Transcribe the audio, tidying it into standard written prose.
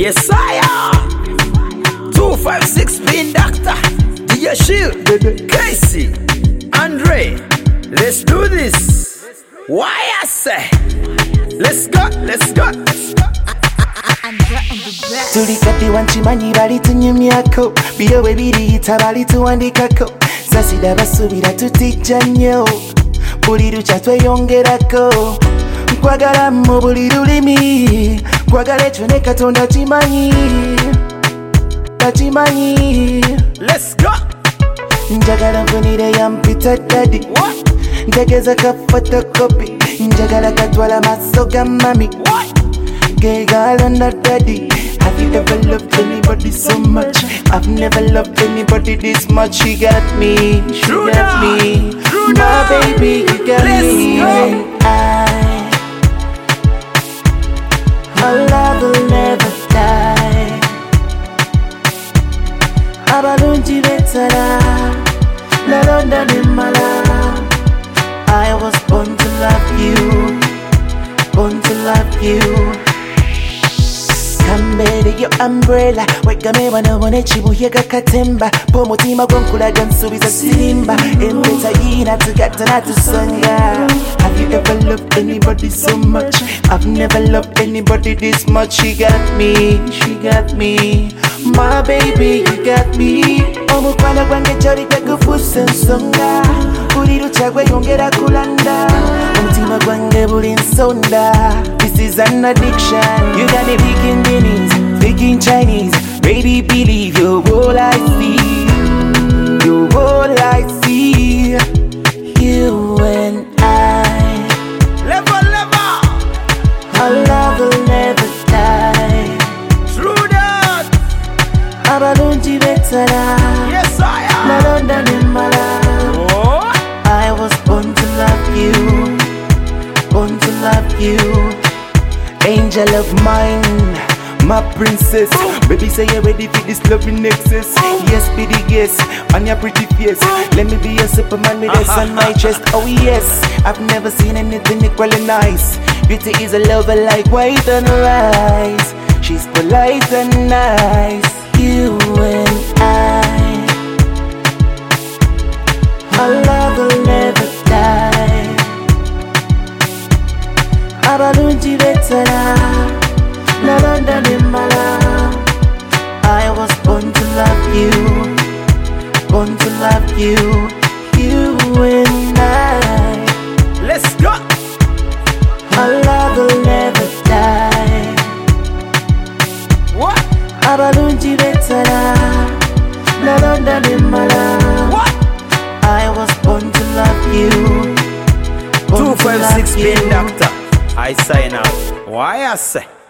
Yes, I am. 256 Spin Doctor. DJ Shield. Casey. Andre. Let's do this. Why I say? Let's go. Let's go. Tulikati wanchimanyi bali tunyumyako biyo bwe biriyita bali tuwandikako sasida basubira tutijja nnyo buli lukya tweyongerako nkwagala mu buli lulimi nkwagala ekyo ne Katonda kimanyi takimanyi. Let's go. Njagala nfunire yampita daddy ntegeza ka photocopy njagala katwala maaso ga mami gay girl and not daddy. Have you ever loved anybody so much? I've never loved anybody this much. She got me, she got me. My baby, you got me. And our love will never die. Abalungi betara, la London in my love. I was born to love you, born to love you. Kambere yo umbrella wegame wanabone chibuye gakatemba po mutima gwankulaga nsubiza sirimba empeta yina tugata na tusanga. Have you ever loved anybody so much? I've never loved anybody this much. She got me, she got me. My baby, you got me. Omukwana gwange jori gagufusa ensonga buli lukya gweyongera kulanda omutima gwange buli nsonda. This is an addiction. You got me speaking Guineas, speaking Chinese. Baby, believe you're all I see. You're all I see. You and I. Level, level. Our love will never die. True that. Abalungi betara. Yes, I am. La London in my love. Oh. I was born to love you, born to love you. Angel of mine, my princess. Baby, say you're ready for this loving excess. Yes, baby, yes, on your pretty face. Let me be your superman with a sun on my chest. Oh yes, I've never seen anything equally nice. Beauty is a lover like white on rice. She's polite and nice. You and I, our love will never die. Abalungi betara, la London in my love. I was born to love you, born to love you. You and I. Let's go. Our love will never die. What? Abalungi betara, la London in my love. What? I was born to love you, born to love 256 you. Spin Doctor. I sign out. Why I say?